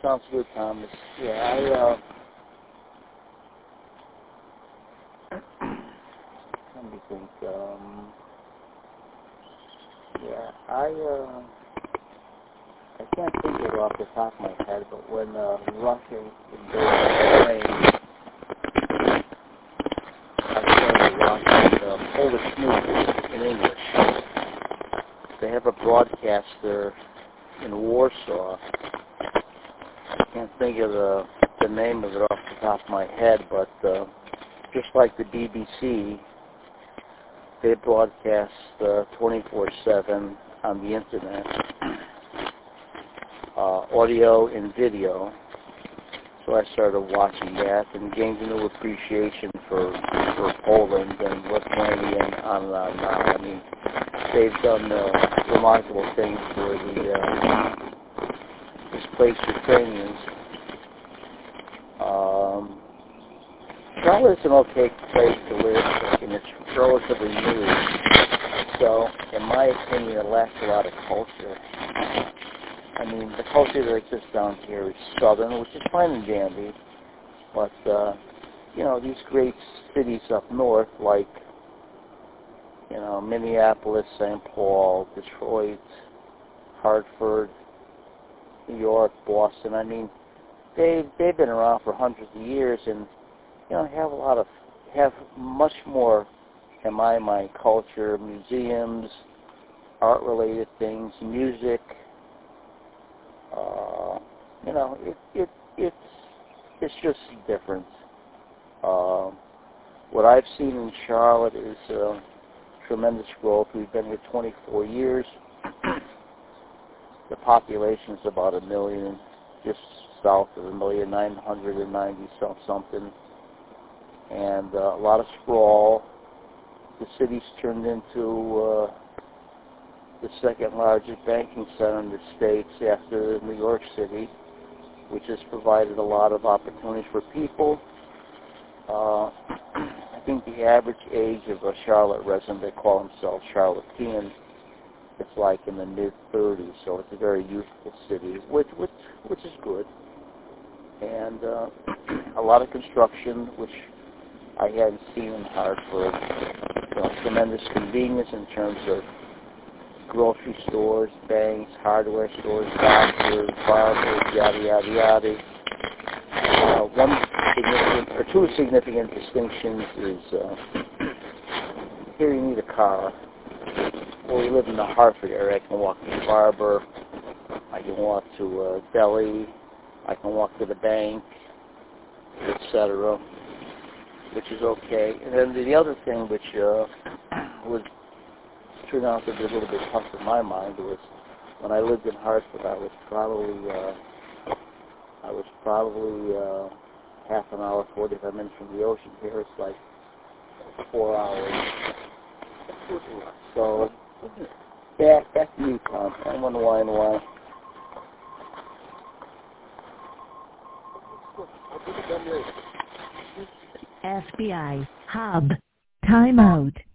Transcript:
sounds good, Thomas. Yeah, let me think. Yeah, I can't think of it off the top of my head, but when Russia invaded Ukraine, I started watching Polish news in English. They have a broadcaster in Warsaw. I can't think of the name of it off the top of my head, but just like the BBC, they broadcast 24/7 on the internet, audio and video. So I started watching that and gained a new appreciation for Poland and Lithuania and on and on and on. I mean, they've done remarkable things for the displaced Ukrainians. Charlotte's an okay place to live, and it's relatively new. So, in my opinion, it lacks a lot of culture. I mean, the culture that exists down here is southern, which is fine and dandy, but, these great cities up north, like, Minneapolis, St. Paul, Detroit, Hartford, New York, Boston, I mean, they've been around for hundreds of years, and have much more, in my mind, culture, museums, art-related things, music. It's just different. What I've seen in Charlotte is tremendous growth. We've been here 24 years. The population is about 1 million, just south of 1,990 something. And a lot of sprawl. The city's turned into the second largest banking center in the States after New York City, which has provided a lot of opportunities for people. I think the average age of a Charlotte resident, they call themselves Charlotteans, it's like in the mid-30s, so it's a very youthful city, which is good. And a lot of construction, which I hadn't seen in Hartford. Tremendous convenience in terms of grocery stores, banks, hardware stores, doctors, barbers, yada, yada, yada. Two significant distinctions is here you need a car. Well, we live in the Hartford area. I can walk to the barber. I can walk to a deli. I can walk to the bank, etc., which is okay. And then the other thing which would turn out to be a little bit tough in my mind was when I lived in Hartford, I was probably half an hour, 45 minutes from the ocean. Here it's like 4 hours. So back to you, Tom. I wonder why and why. FBI Hub. Timeout.